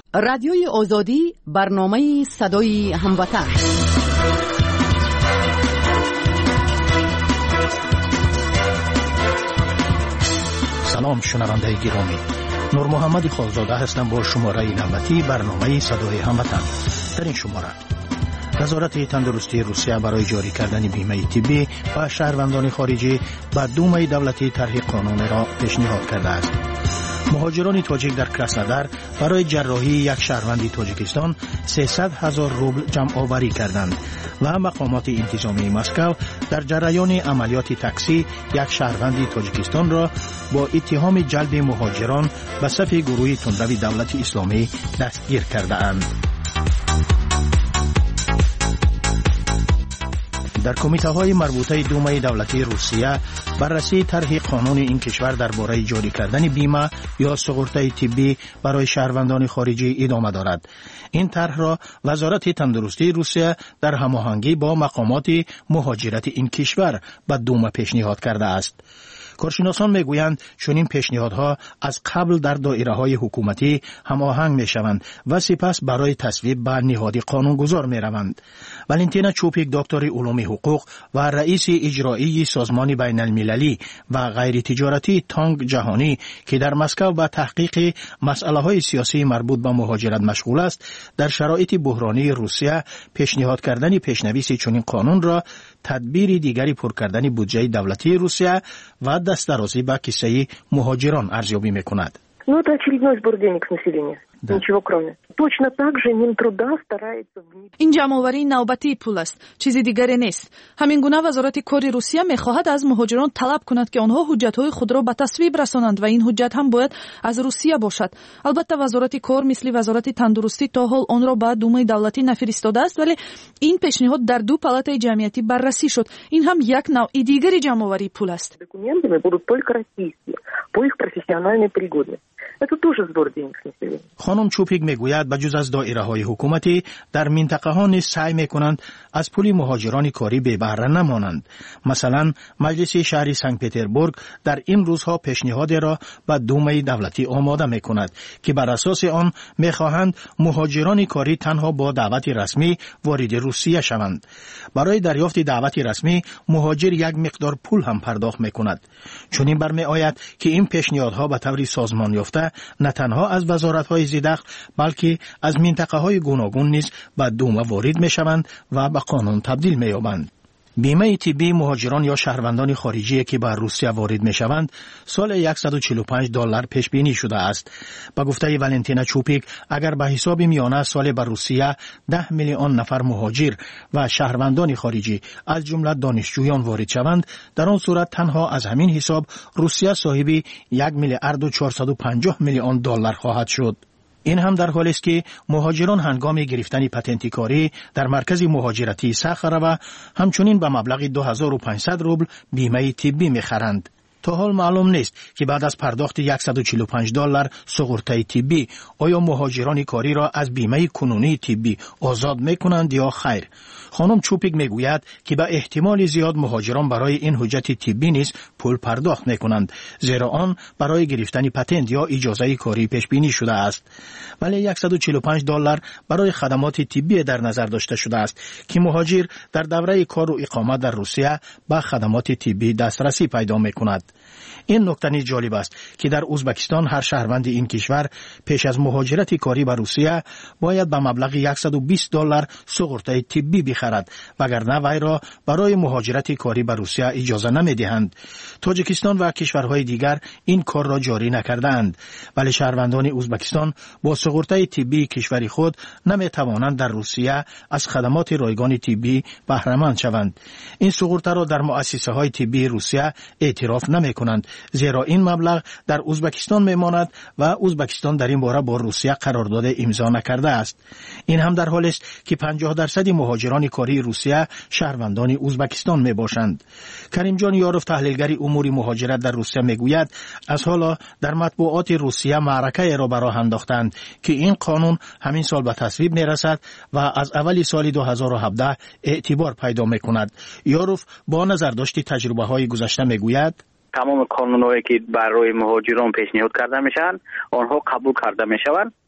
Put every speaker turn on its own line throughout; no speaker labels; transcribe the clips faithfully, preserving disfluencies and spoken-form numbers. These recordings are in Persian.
رادیوی آزادی، برنامه صدای هموطن.
سلام شنونده گرامی، نور محمد خالزاده هستم با شماره نوبتی برنامه صدای هموطن. در این شماره وزارت تندرستی روسیه برای جاری کردن بیمه طبی و شهروندان خارجی به دومه دولتی طرح قانون را پیشنهاد کرده است. مهاجران تاجیک در کراسنودار برای جراحی یک شهروند تاجیکستان سیصد هزار روبل جمع آوری کردند و مقامات انتظامی مسکو در جریان عملیات تاکسی یک شهروند تاجیکستان را با اتهام جلب مهاجران به صف گروه تندرو دولت اسلامی دستگیر کرده اند. در کمیته های مربوطه دومه دولتی روسیه بررسی طرح قانون این کشور درباره جاری کردن بیمه یا سقورت طبی برای شهروندان خارجی ادامه دارد. این طرح را وزارت تندرستی روسیه در هماهنگی با مقامات مهاجرت این کشور به دومه پیشنهاد کرده است. کارشناسان میگویند چنین پیشنهادها از قبل در دایره‌های حکومتی هماهنگ میشوند و سپس برای تصویب به نهاد قانونگذار میروند. والنتینا چوپیک، دکتر علوم حقوق و رئیس اجرایی سازمان بین المللی و غیر تجارتی تانگ جهانی که در مسکو به تحقیق مسائل سیاسی مربوط به مهاجرت مشغول است، در شرایط بحرانی روسیه پیشنهاد کردن پیشنویس چنین قانون را تدبیر دیگری پر کردن بودجه دولتی روسیه و دسترسی به کیسه مهاجران ارزیابی میکند.
Ну, это очередной сбор денег с населения. Да. Ничего кроме. Точно так же Минтруда старается внедрить.
این جمع‌آوری نوبتی پول است، چیزی دیگری نیست. همین گونه وزارت کار روسیه می‌خواهد از مهاجران طلب کند که آنها حجت‌های خود را به تصویب رسانند و این حجت هم باید از روسیه باشد. البته وزارت کار مثل وزارت تندرستی تا حال آن را به دومه دولتی نفرستاده است، ولی این پیشنهاد در دو پالاتای جمعیتی بررسی شد. این هم یک نوع دیگری جمع‌آوری پول است.
Документами будут только российские по их профессиональной пригодности. Это тоже сбор денег с населения.
خانم چوپیک میگوید بجز از دایره های حکومتی در منطقه ها نیز سعی میکنند از پول مهاجران کاری بی بهره نمانند. مثلا مجلس شهری سنت پترزبورگ در این روزها پیشنهاد را به دومه دولتی آماده میکند که بر اساس آن میخواهند مهاجران کاری تنها با دعوت رسمی وارد روسیه شوند. برای دریافت دعوت رسمی مهاجر یک مقدار پول هم پرداخت میکند. چنین برمی آید که این پیشنهادها به طور سازمان یافته نه تنها از وزارت‌های زیردخل بلکه از منطقه‌های گوناگون نیز به دومه وارد می‌شوند و به قانون تبدیل می‌یابند. بیمه طبی مهاجران یا شهروندان خارجی که به روسیه وارد می‌شوند سال صد و چهل و پنج دلار پیش بینی شده است. با گفته والنتینا چوپیک، اگر به حساب میانه سال به روسیه ده میلیون نفر مهاجر و شهروندان خارجی از جمله دانشجویان وارد شوند، در آن صورت تنها از همین حساب روسیه صاحب یک میلیارد و چهارصد و پنجاه میلیون دلار خواهد شد. این هم در حالی است که مهاجران هنگام گرفتن پتنت کاری در مرکز مهاجرتی ساخره و همچنین به مبلغ دو هزار و پانصد روبل بیمه طبی میخرند. تا حال معلوم نیست که بعد از پرداخت صد و چهل و پنج دلار سقورت طبی آیا مهاجران کاری را از بیمه کنونی طبی آزاد میکنند یا خیر. خانم چوپیک میگوید که به احتمال زیاد مهاجران برای این حجت طبی نیز پول پرداخت میکنند، زیرا آن برای گرفتن پتنت یا اجازه کاری پیش بینی شده است. ولی صد و چهل و پنج دلار برای خدمات طبی در نظر داشته شده است که مهاجر در دوره کار و اقامت در روسیه به خدمات طبی دسترسی پیدا میکند. این نکته نیز جالب است که در ازبکستان هر شهروند این کشور پیش از مهاجرت کاری به روسیه باید به مبلغ صد و بیست دلار سقورت طبی بخرد، وگرنه وی را برای مهاجرت کاری به روسیه اجازه نمیدهند. تاجیکستان و کشورهای دیگر این کار را جاری نکردند، ولی شهروندان ازبکستان با سقورت طبی کشور خود نمیتوانند در روسیه از خدمات رایگان طبی بهره مند شوند. این سقورت را در مؤسسه های طبی روسیه اعتراف نمیکنند، زیرا این مبلغ در ازبکستان میماند و ازبکستان در این باره با روسیه قرارداد امضا نکرده است. این هم در حالی است که پنجاه درصد مهاجران کاری روسیه شهروندان ازبکستان میباشند. کریم جان یاروف، تحلیلگر امور مهاجرت در روسیه، میگوید از حالا در مطبوعات روسیه معرکه را به راه انداختند که این قانون همین سال به تصویب میرسد و از اول سال دو هزار و هفده اعتبار پیدا میکند. یاروف با نظر داشت تجربه های گذشته میگوید
تمام قانونایی که برای مهاجران پیشنهاد کرده میشن آنها قبول کرده میشوند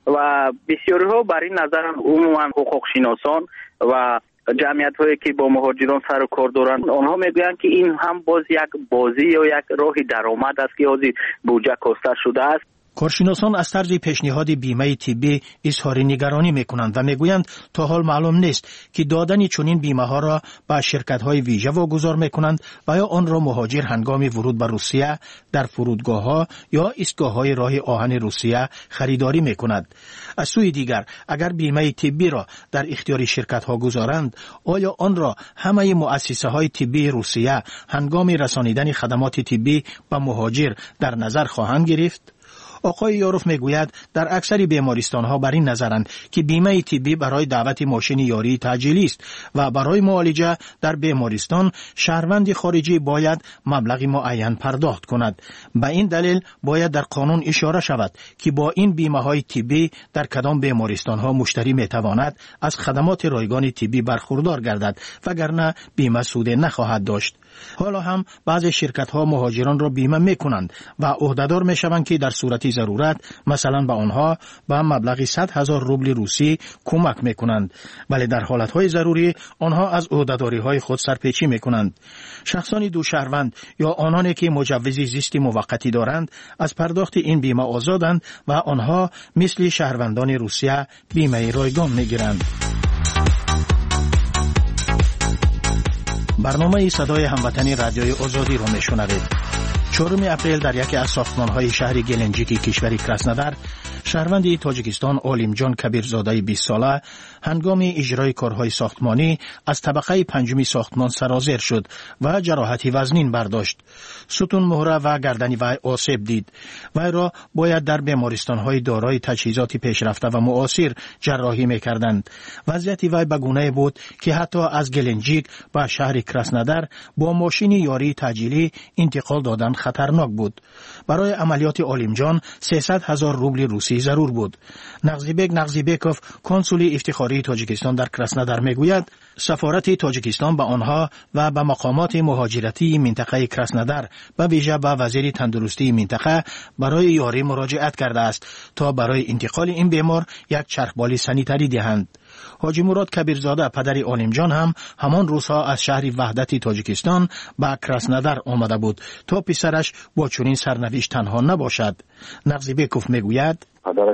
و بسیاری ها بر این نظرن، عموما حقوق شناسان و جمعیت هایی که با مهاجران سر و کار دارند، آنها میگویند که این هم باز یک بازی یا یک راه درآمد است که از بودجه کاسته شده است.
کارشناسان از طرز پیشنهاد بیمه طبی اظهار نگرانی میکنند و میگویند تا حال معلوم نیست که دادن چنین بیمه ها را به شرکت های ویژه واگذار میکنند و یا آن را مهاجر هنگام ورود به روسیه در فرودگاه ها یا ایستگاه های راه آهن روسیه خریداری میکند. از سوی دیگر اگر بیمه طبی را در اختیار شرکت ها گذارند، آیا آن را همه مؤسسه های طبی روسیه هنگام رسانیدن خدمات طبی به مهاجر در نظر خواهند گرفت؟ آقای یاروف میگوید در اکثر بیمارستان ها بر این نظرند که بیمه طبی برای دعوت ماشین یاری تجهیزی است و برای معالجه در بیمارستان شهروند خارجی باید مبلغ معین پرداخت کند. به این دلیل باید در قانون اشاره شود که با این بیمه های طبی در کدام بیمارستان ها مشتری میتواند از خدمات رایگان طبی برخوردار گردد، وگرنه بیمه سود نخواهد داشت. حالا هم بعضی شرکت ها مهاجران را بیمه میکنند و عهدهدار میشوند که در صورت ضرورت مثلا به آنها به مبلغ صد هزار روبل روسی کمک میکنند، ولی در حالت های ضروری آنها از عهدهداری های خود سرپیچی میکنند. شخصان دو شهروند یا آنانی که مجوز زیست موقتی دارند از پرداخت این بیمه آزادند و آنها مثل شهروندان روسیه بیمه رایگان میگیرند. برنامه صدای هموطنی رادیوی آزادی را میشنوید. چهارم اپریل در یکی از ساختمان‌های شهر گلنجیکی کشور کراسنودار، شهروند تاجیکستان علیمجان کبیرزاده بیست ساله هنگام اجرای کارهای ساختمانی از طبقه پنجمی ساختمان سرازیر شد و جراحتی وزنین برداشت. ستون مهره و گردن وی آسیب دید. وی را باید در بیمارستان‌های دارای تجهیزات پیشرفته و معاصر جراحی می‌کردند. وضعیت وی به گونه بود که حتی از گلنجیک به شهر کراسنودار با ماشین یاری تجهیزی انتقال دادن خطرناک بود. برای عملیات علیمجان سیصد هزار روبل روسی ضرور بود. نغزیبک نغزیبکوف کنسول افتخاری تاجیکستان در کراسنودار میگوید سفارت تاجیکستان به آنها و به مقامات مهاجرتی منطقه کراسنودار و ویژه به وزیر تندرستی منطقه برای یاری مراجعت کرده است تا برای انتقال این بیمار یک چرخبال سانیتری دهند. حاجی مراد کبیرزاده پدر علیمجان هم همان روزها از شهر وحدت تاجیکستان به کراسنودار آمده بود تا پسرش با چنین سرنوشت تنها نباشد. نغزیبکوف میگوید
پدرش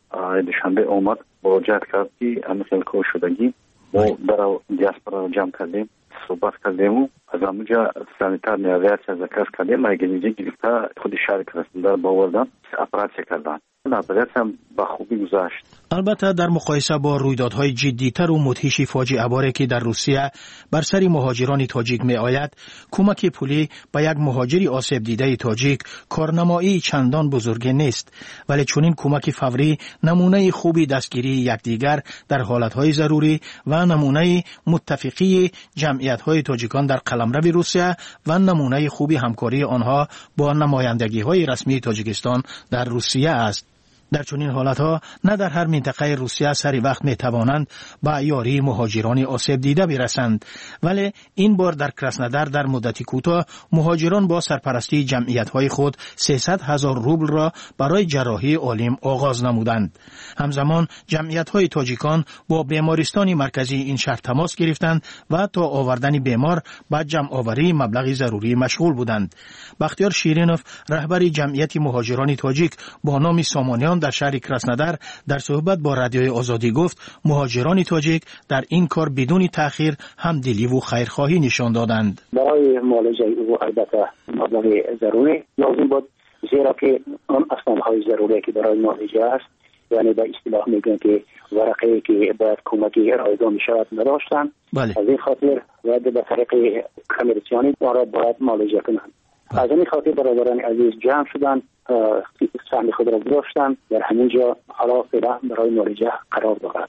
دوشنبه آمد مراجعت کرد که امیخیل کار شدگی ما در دیاسپورا جمع کردیم، صحبت کردیم و از همونجا سانیتار نیازیت ذکر کردیم. مگنیجی گرفته خود شهر کراسنودار باوردن اپراسیون کردن. عملیات هم به خوبی گذشت.
البته در مقایسه با رویدادهای جدی‌تر و مدهش فاجعه باری که در روسیه بر سر مهاجران تاجیک می آید، کمک پولی به یک مهاجری آسیب دیده تاجیک کارنمایی چندان بزرگی نیست، ولی چنین کمک فوری نمونه خوبی دستگیری یکدیگر در حالتهای ضروری و نمونه متفقی جمعیت‌های تاجیکان در قلمرو روسیه و نمونه خوبی همکاری آنها با نمایندگی‌های رسمی تاجیکستان در روسیه است. در چنین حالتها نه در هر منطقه روسیه سری وقت می توانند به یاری مهاجران آسیب دیده برسند، ولی این بار در کراسنودار در مدتی کوتاه مهاجران با سرپرستی جمعیت‌های خود سیصد هزار روبل را برای جراحی عالم آغاز نمودند. همزمان جمعیت‌های تاجیکان با بیمارستان مرکزی این شهر تماس گرفتند و تا آوردن بیمار به جمع آوری مبلغ ضروری مشغول بودند. بختیار شیرینوف رهبر جمعیت مهاجران تاجیک با نام سامانیان در شهر کراسنودار در صحبت با رادیوی آزادی گفت مهاجران تاجیک در این کار بدون تأخیر همدلی و خیرخواهی نشان دادند.
برای معالجه او البته مبلغ ضروری لازم بود، زیرا که آن اسنادهای ضروری که برای معالجه است، یعنی به اصطلاح میگن که ورقه که باید کمکی رایگان شود نداشتن.
بله.
از این خاطر باید به طریق کمیسیونی را باید معالجه کنند. از این خاطر برادران عزیز جمع شدن، سهم خود را گذاشتن در همینجا، حالا فعلا برای معالجه قرار دارد.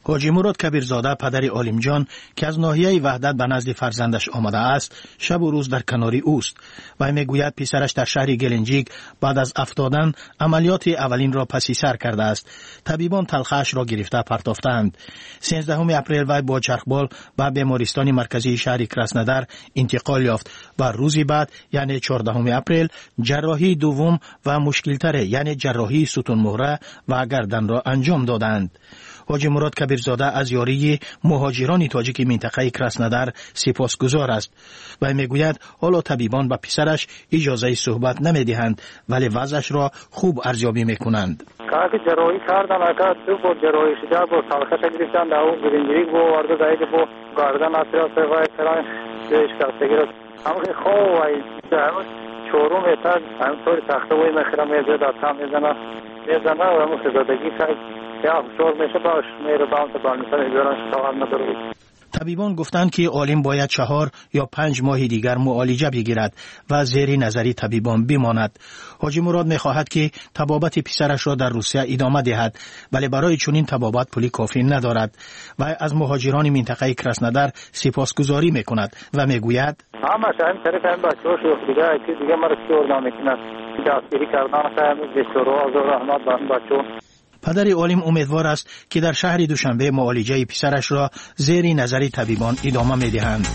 حاجی مراد کبیرزاده پدر عالم جان که از ناحیه وحدت به نزد فرزندش آمده است شب و روز در کنار اوست و میگوید پسرش در شهر گلنجیک بعد از افتادن عملیات اولین را پسی سر کرده است. طبیبان تلخش را گرفته پرتافتند. سیزدهم اپریل وی با چرخبال به بیمارستان مرکزی شهر کراسنودار انتقال یافت و روزی بعد یعنی چهاردهم اپریل جراحی دوم و مشکل‌تر یعنی جراحی ستون مهره و گردن را انجام دادند. حاجی مراد کبیرزاده از یاری مهاجران تاجیک منطقه کراسنودار سپاسگزار است و میگوید حالا طبیبان به پسرش اجازه صحبت نمیدهند ولی وضعش را خوب ارزیابی میکنند.
کافی جراحی کردن اگر دو بار جراحی شده با تلخش گرفتن در اون گرینجیک با وارد زاید با گردن اطراف و سران شکستگی را همه خواه و همه چورو میتر همطور تخته وی مخیره میزه در تام میزنه میزنه و همه خزادگی کرد یا چور میشه باش میره باند بانیسان ایداران شتاقل نداره.
طبیبان گفتند که عالم باید چهار یا پنج ماه دیگر معالجه بگیرد و زیر نظری طبیبان بماند. حاجی مراد میخواهد که طبابت پسرش را در روسیه ادامه دهد ولی برای چنین طبابت پولی کافی ندارد و از مهاجران منطقه کراسنودار سپاسگزاری میکند و میگوید
همش همین طریق همین بچه ها شوخ دیگه که دیگه مرا چور نمیکنند دستگیری کردن همین بسیار از رحمت به همین بچه ها.
پدر عالم امیدوار است که در شهر دوشنبه معالجه پسرش را زیر نظر طبیبان ادامه می‌دهند.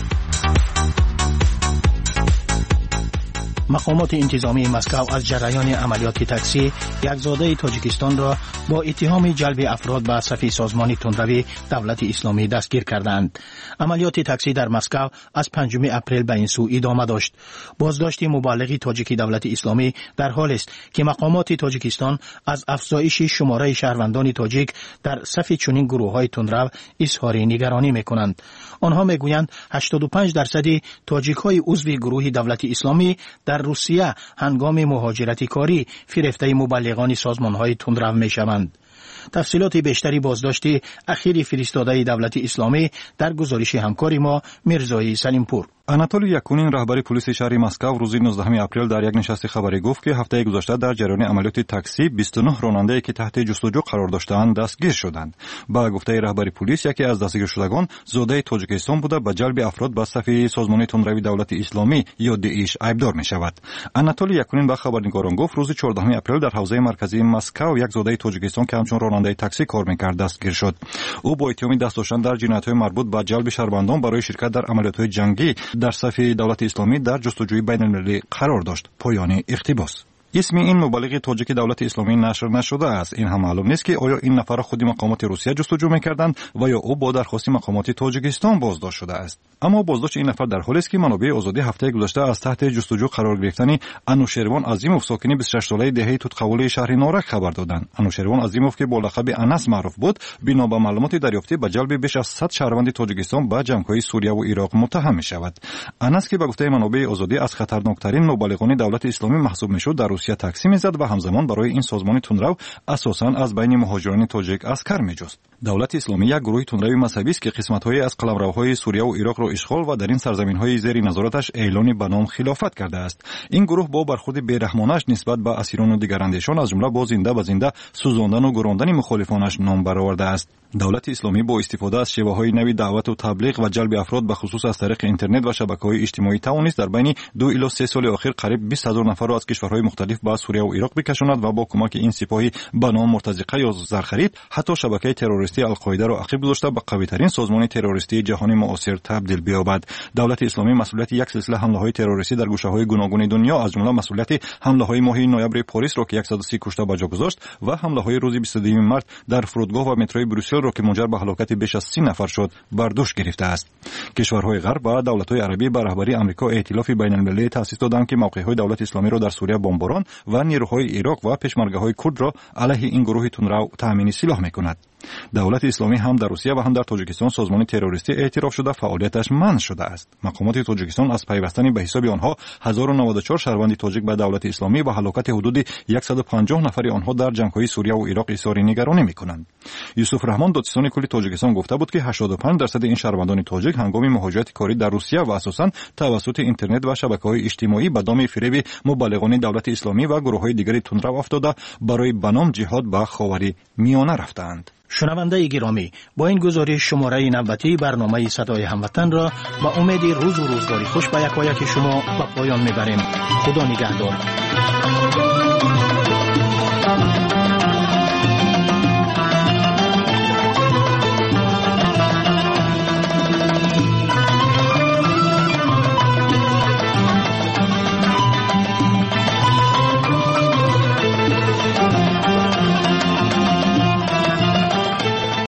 مقامات انتظامی مسکو از جریان عملیات تاکسی یک زاده تاجیکستان را با اتهام جلب افراد به صف سازمان تندروی دولت اسلامی دستگیر کردند. عملیات تاکسی در مسکو از پنجم اپریل به این سو ادامه داشت. بازداشت مبلغ تاجیک دولت اسلامی در حال است که مقامات تاجیکستان از افزایش شماره شهروندان تاجیک در صف چنین گروه‌های تندرو اظهار نگرانی می‌کنند. آنها می‌گویند هشتاد و پنج درصد تاجیک‌های عضو گروه دولت اسلامی در روسیه هنگام مهاجرت کاری فریفته مبلغان سازمان‌های تندرو می‌شوند. تفصیلات بیشتری بازداشت اخیر فرستاده دولت اسلامی در گزارش همکاری ما میرزایی سلیمپور.
آناتولی یاکونین رهبر پلیس شهر مسکو روز نوزدهم اپریل در یک نشست خبری گفت که هفته گذشته در جریان عملیات تاکسی بیست و نه راننده که تحت جستجو قرار داشتند دستگیر شدند. با گفته رهبر پلیس یکی از دستگیر شدگان زاده تاجیکستان بوده به جلب افراد به صف سازمان تندروی دولت اسلامی یا داعش ایبدار می شود. آناتولی یاکونین به خبرنگاران گفت روز چهاردهم اپریل در حوزه مرکزی مسکو یک زاده تاجیکستان که همچون راننده تاکسی کار می‌کرد دستگیر شد. او با اتهام دست داشتن در جنایت‌های مربوط به جلب شهروندان برای شرکت در عملیات‌های جنگی در صف دولت اسلامی در جستجوی بین‌المللی قرار داشت. پایان اقتباس. اسم این مبلغ تاجیک دولت اسلامی نشر نشده است. این هم معلوم نیست که آیا این نفر خود مقامات روسیه جستجو می‌کردند و یا او با درخواست مقامات تاجیکستان بازداشت شده است. اما بازداشت این نفر در حالی است که منابع آزادی هفته گذشته از تحت جستجو قرار گرفتن انوشیروان عظیموف ساکن بیست و شش ساله دهه توتقولی شهر نارک خبر دادند. انوشیروان عظیموف که با لقب انس معروف بود بنا به معلومات دریافتی به جلب بیش از صد شهروند تاجیکستان به جنگ‌های سوریه و عراق متهم می‌شود. انس که به گفته منابع آزادی از خطرناکترین مبلغان دولت اسلامی محسوب می‌شد در روسیه تاکسی می‌زد و همزمان برای این سازمان تندرو اساساً از بین مهاجران تاجیک اسکر می‌جست. دولت اسلامی یک گروه تندروی مذهبی است که قسمت‌های از قلمروهای سوریه و عراق را اشغال و در این سرزمین‌های زیر نظارتش اعلان به نام خلافت کرده است. این گروه با برخورد بی‌رحمانه‌اش نسبت به اسیران و دیگر اندیشان از جمله با زنده به زنده سوزاندن و گراندن مخالفانش نام برآورده است. دولت اسلامی با استفاده از شیوه‌های نوی دعوت و تبلیغ و جلب افراد به خصوص از طریق اینترنت و شبکه‌های اجتماعی توانست در بین دو الی سه سال اخیر قریب بیست هزار نفر را از کشورهای مختلف به سوریه و عراق بکشاند و با کمک این سپاهی به نام مرتزقه یا زرخرید حتی شبکه تروریستی القاعده را عقب گذاشته به قوی‌ترین سازمان تروریستی جهان معاصر تبدیل بیابد. دولت اسلامی مسئولیت یک سلسله حمله‌های تروریستی در گوشه‌های گوناگون دنیا از جمله مسئولیت حمله‌های ماه نوامبر پاریس را که صد و سی کشته به جا گذاشت و حمله‌های روز بیست و دو مارس در فرودگاه و متروی بروسل را که منجر به هلاکت بیش از سی نفر شد بر دوش گرفته است. کشورهای غرب و دولت‌های عربی به رهبری آمریکا ائتلاف بین‌المللی تأسیس دادند که موقع‌های دولت اسلامی را در سوریه بمباران و نیروهای عراق و پشمرگه‌های کرد را علیه این گروه تندرو تأمین سلاح می‌کند. دولت اسلامی هم در روسیه و هم در تاجیکستان سازمان تروریستی اعتراف شده فعالیتش منع شده است. مقامات تاجیکستان از پیوستن به حساب آنها هزار و نود و چهار شهروند تاجیک به دولت اسلامی و هلاکت حدود صد و پنجاه نفر آنها در جنگ‌های سوریه و عراق اظهار نگرانی می‌کنند. یوسف رحمان دادستان کلی تاجیکستان گفته بود که هشتاد و پنج درصد این شهروندان تاجیک هنگام مهاجرت کاری در روسیه و اساساً توسط اینترنت و شبکه‌های اجتماعی به دام فریب مبلغان دولت اسلامی و گروه‌های دیگر تندرو افتاده برای بنام جهاد به خاور میانه رفتند.
شنونده گرامی، با این گزارش شماره نوبتی برنامه صدای هموطن را با امید روز و روزگاری خوش به یکایک شما به پایان میبریم. خدا نگهدار.